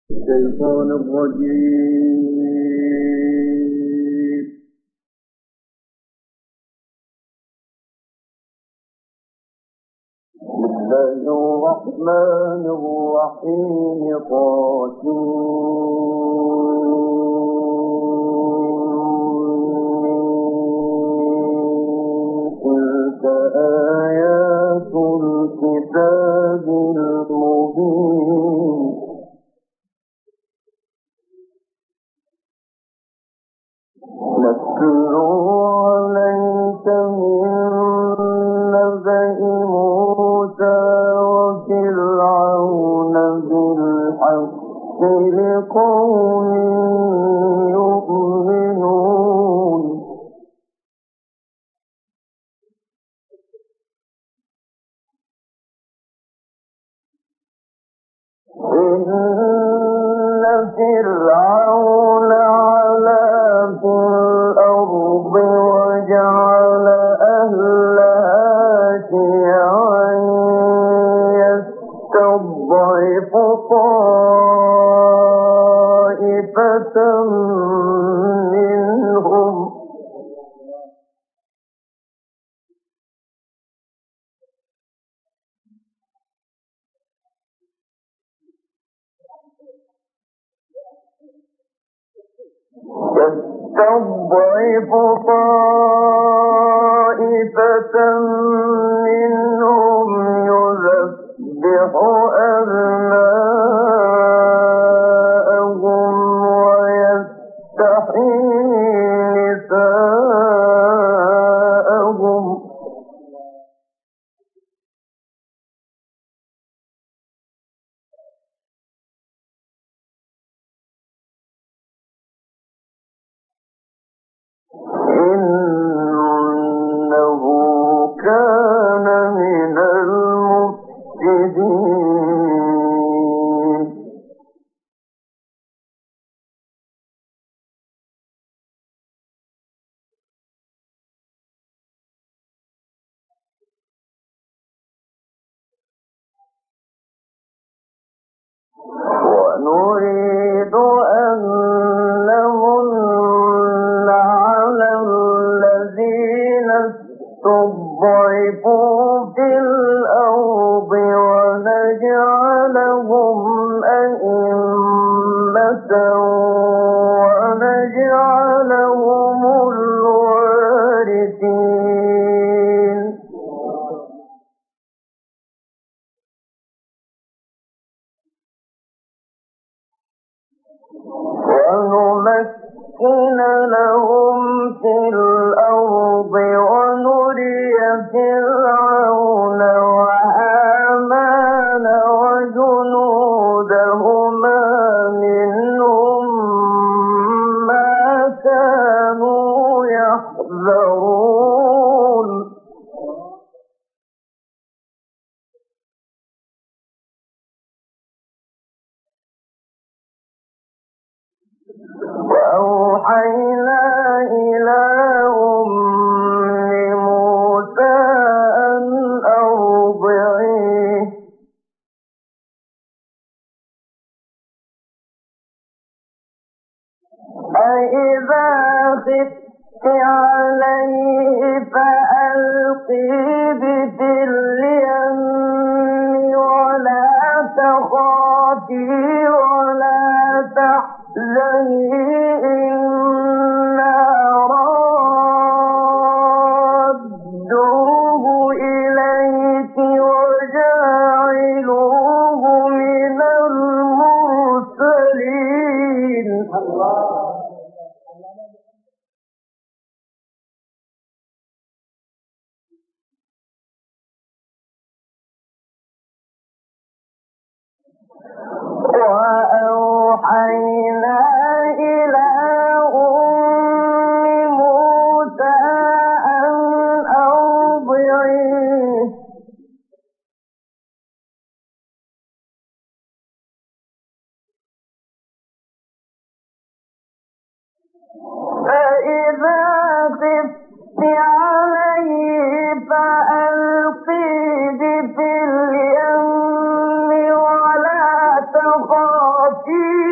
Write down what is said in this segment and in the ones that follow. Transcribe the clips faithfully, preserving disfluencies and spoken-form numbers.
الشيطان الرجيم. بسم الله الرحمن الرحيم. تلك آيات الكتاب المبين. نتلو عليك من نبأ موسى وفرعون بالحق لقوم يؤمنون. إن فرعون علا في الأرض وجعل أهلها شيعا يستضعف طائفة منهم يستضعف طائفة منهم يذبح أبناءهم ويستحيي نساءهم إنه كان من المفسدين. ونريد أن نمن على الذين استضعفوا في الأرض ونجعلهم أئمة ونجعلهم الوارثين. ونمكن لهم في الأرض ونري فرعون وهامان وجنودهما منهم ما كانوا يحذرون. وأوحينا إلى أم موسى أن أرضعيه فإذا خفت عليه فألقيه في اليم ولا تخافي ولا تحزني إنا رادوه إليك وجاعلوه من المرسلين. وأوحينا إلى أم موسى أن أرضعيه فإذا خفت عليه فألقيه في اليم ولا تخافي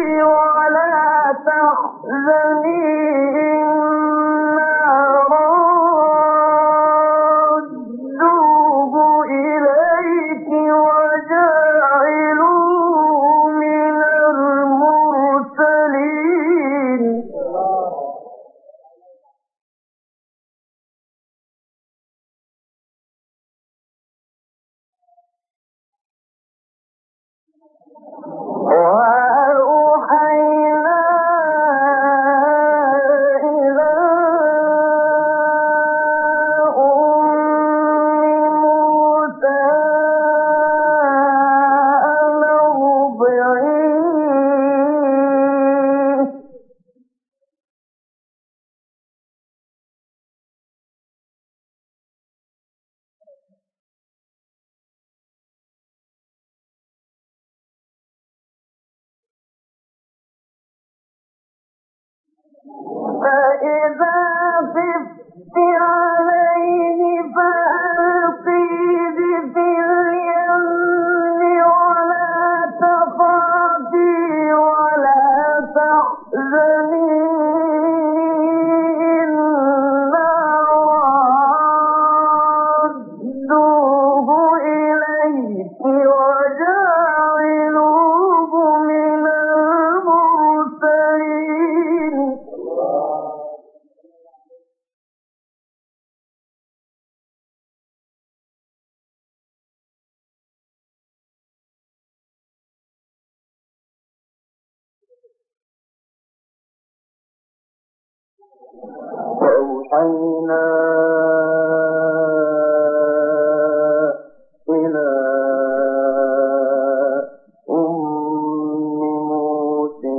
فإذا خفت عليه فألقيه في اليم ولا تخافي ولا تحزني إنا رادوه إليك وجاعلوه من المرسلين. وأوحينا إلى أم موسى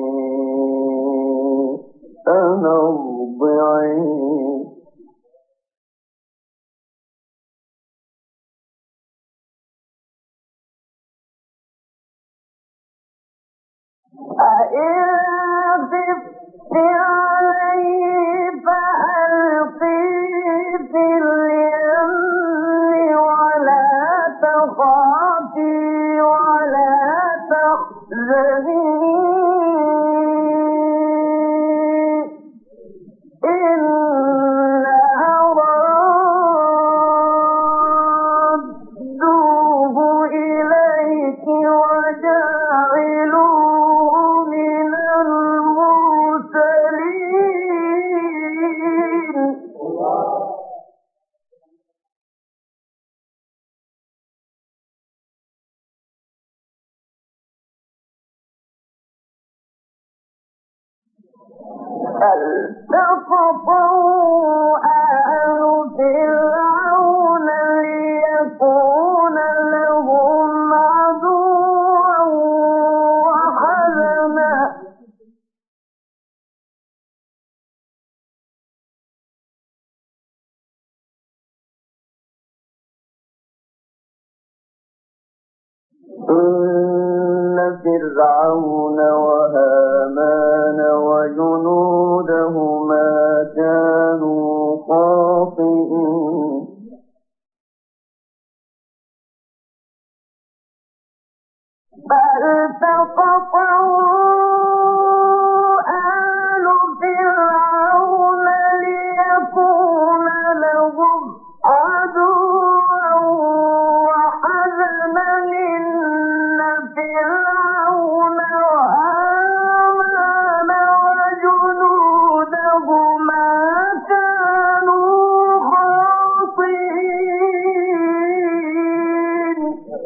أن ارضعيه فإن خفت عليه فألقيه في اليم ولا تخافي ولا تحزني إنا رادوه إليك وجاعلوه من المرسلين. فالتقطه آل فرعون ليكون لهم عدوا وحزنا إن فرعون وهامان وجنودهما كانوا خاطئين. فالتقطه آل فرعون ليكون لهم عدوا وحزنا إن فرعون وهامان وجنودهما كانوا خاطئين.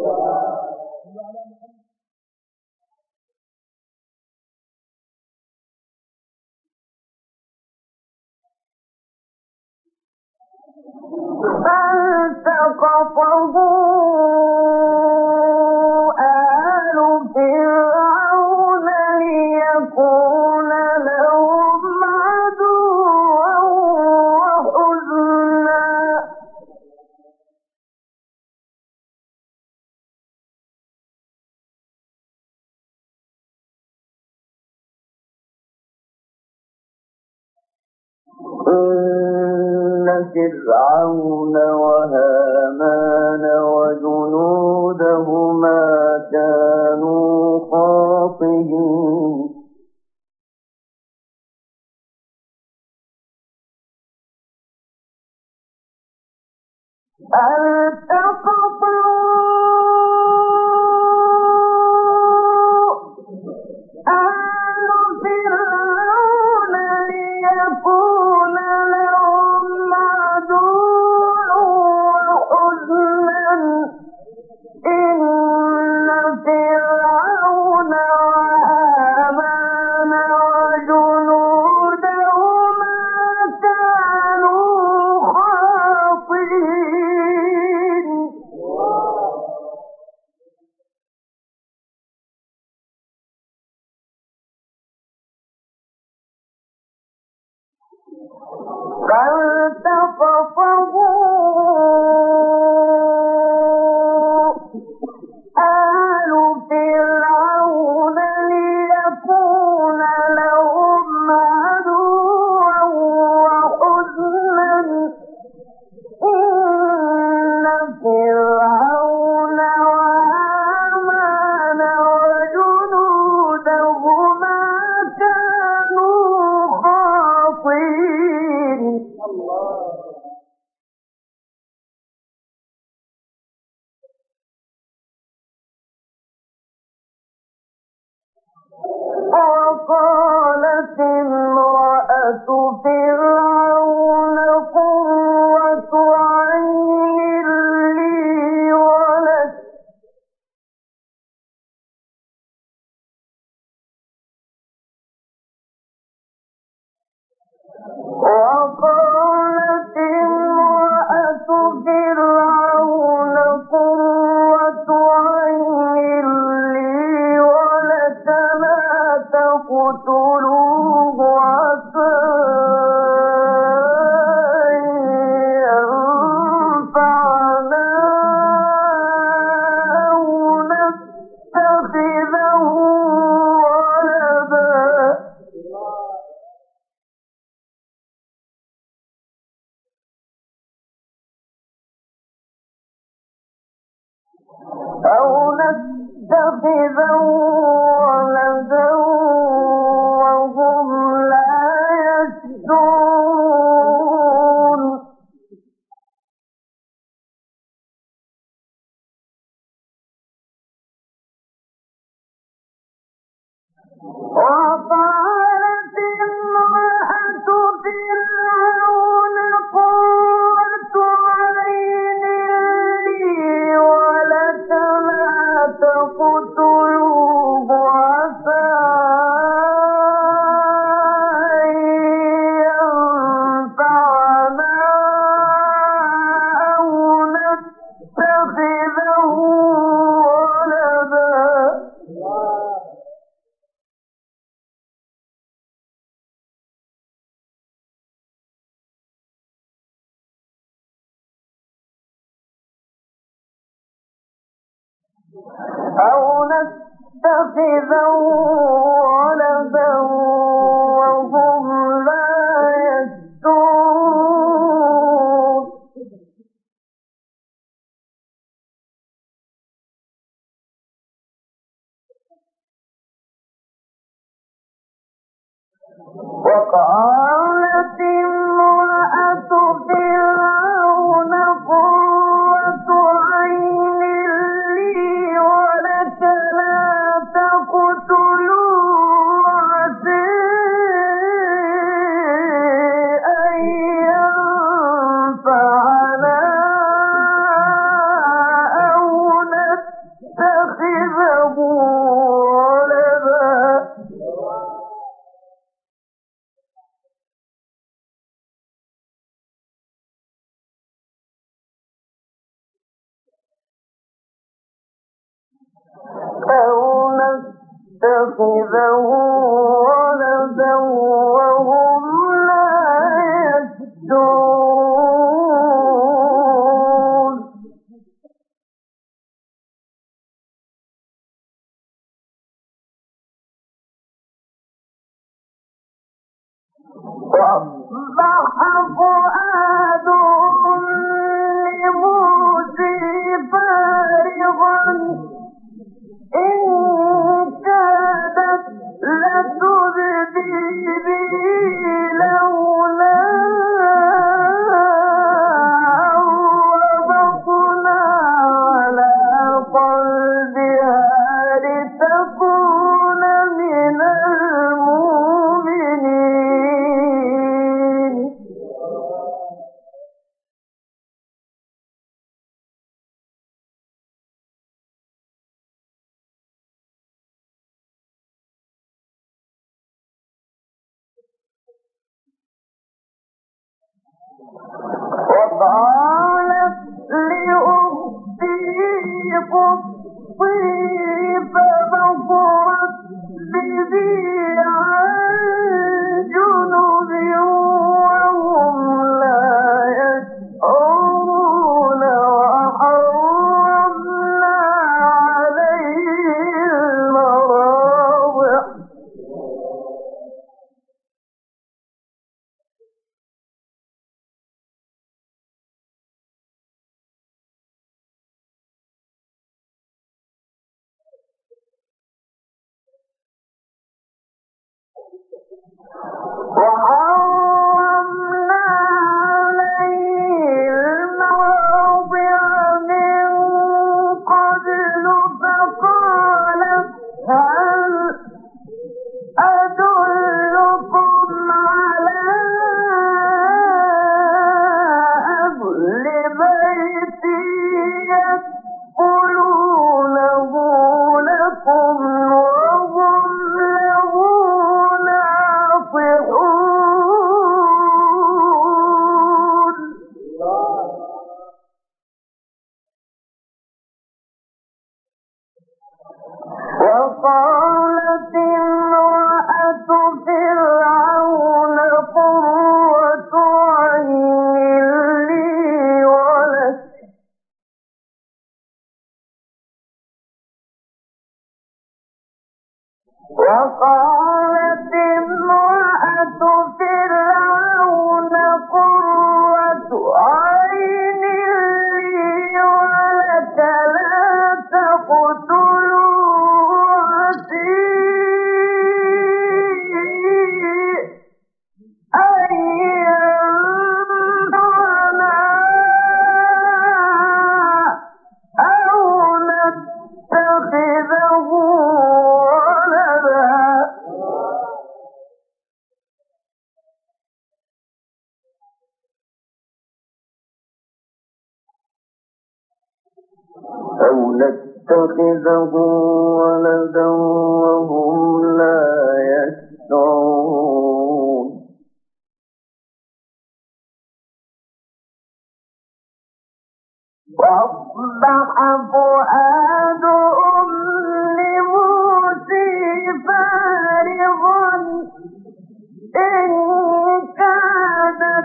فالتقطه آل فرعون ليكون لهم عدوا وحزنا إن فرعون وهامان وجنودهما كانوا خاطئين. التقطه آل فرعون ليكون لهم عدوا وحزنا إن فرعون وهامان وجنودهما كانوا خاطئين. فالتقطه آل فرعون ليكون لهم عدوا وقالت امرأة فرعون قرة عين لي ولك وقالت امرأة فرعون قرة عين لي ولك لا تقتلوه عسى أن ينفعنا أو نتخذه ولدا أو نتخذه ولدا وهم لا يشعرون وقالت امرأة فرعون قرة عين لي ولك لا تقتلوه عسى أن ينفعنا أو نتخذه ولدا أو نتخذه ولدا وهم لا يشعرون وقالت امرأة فرعون قرة عين لي ولك لا تقتلوه عسى أن ينفعنا أو نتخذه ولدا أو نتخذه ولدا وهم لا يشعرون وأصبح فؤاد أم موسى فارغا إن كادت لتبدي به لولا أن ربطنا على قلبها لتكون من المؤمنين وقالت لأختي قصي فبصرت به عن جنب وهم لا يشعرون وحرمنا عليه المراضع وحرمنا عليه المواضع من قبل فقالت هل وقالت امرأة فرعون قرة عين لي ولك لا تقتلوا عسي أن ينفعنا أو نتخذه ولدا أو نتخذه ولدا وهم لا يشعرون وأصبح فؤاد أم موسى فارغا إن كادت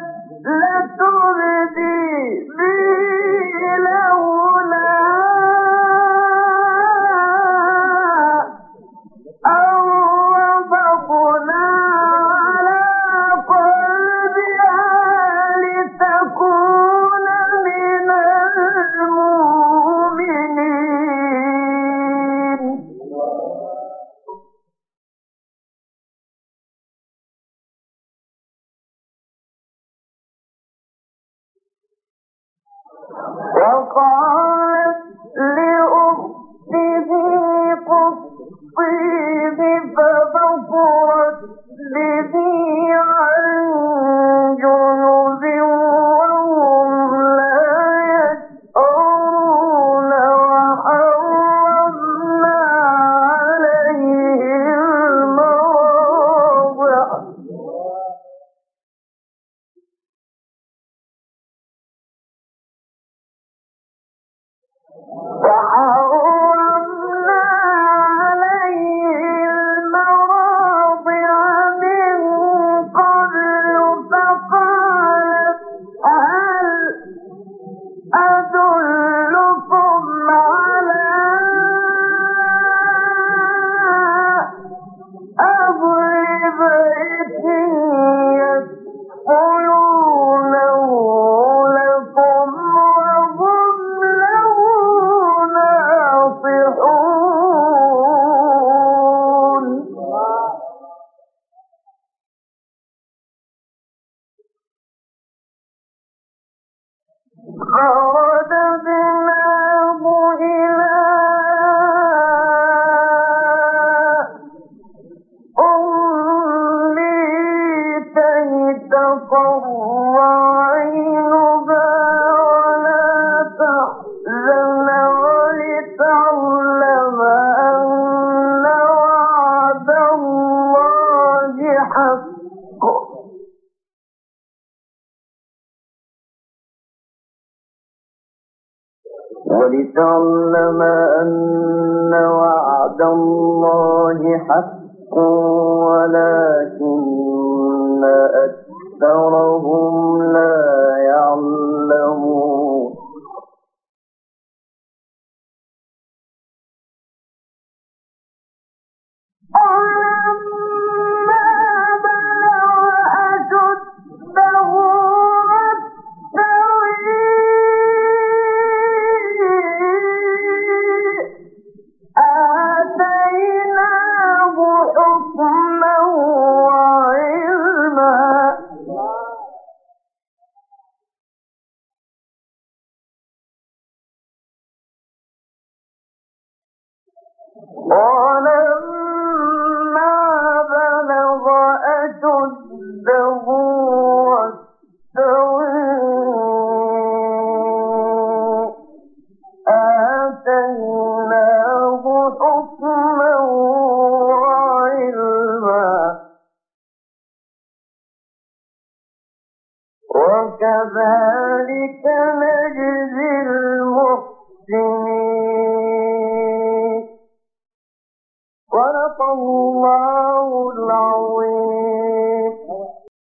لتبدي به لولا أن ربطنا على قلبها لتكون من المؤمنين وقالت لأخته قصيه فبصرت به عن جنب وهم لا يشعرون وحرمنا عليه المراضع وحرمنا عليه المراضع من قبل فقالت هل أدلكم على أهل بيت يكفلونه لكم وهم له ناصحون فرددناه إلى أمه كي تقر عينها ولا تحزن ولتعلم أن وعد الله حق ولتعلم أن وعد الله حق ولكن أكثرهم لا يعلمون ولما بلغ أشده واستوى آتيناه حكما وعلما ولما بلغ أشده واستوى آتيناه حكما وعلما وكذلك نجزي المحسنين صدق الله